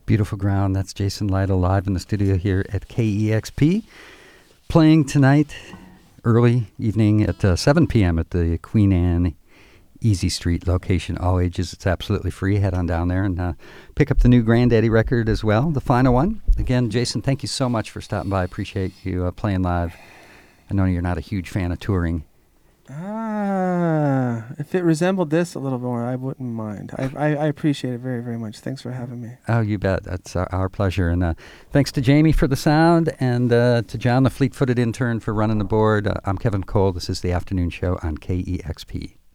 Beautiful ground. That's Jason Lytle live in the studio here at KEXP. Playing tonight, early evening at 7 p.m. at the Queen Anne Easy Street location. All ages. It's absolutely free. Head on down there and pick up the new Granddaddy record as well, the final one. Again, Jason, thank you so much for stopping by. I appreciate you playing live. I know you're not a huge fan of touring. If it resembled this a little more, I wouldn't mind. I appreciate it very, very much. Thanks for having me. Oh, you bet. That's our pleasure. And thanks to Jamie for the sound and to John, the fleet-footed intern, for running the board. I'm Kevin Cole. This is the afternoon show on KEXP.